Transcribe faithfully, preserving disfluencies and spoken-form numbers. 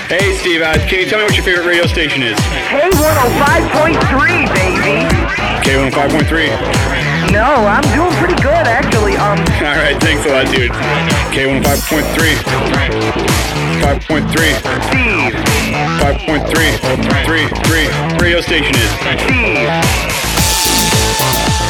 Hey, Steve, uh, can you tell me what your favorite radio station is? K one oh five point three, baby. K one oh five point three. No, I'm doing pretty good, actually. Um. All right, thanks a lot, dude. K one oh five point three. five point three. Steve. five point three. three, three. Radio station is. Steve.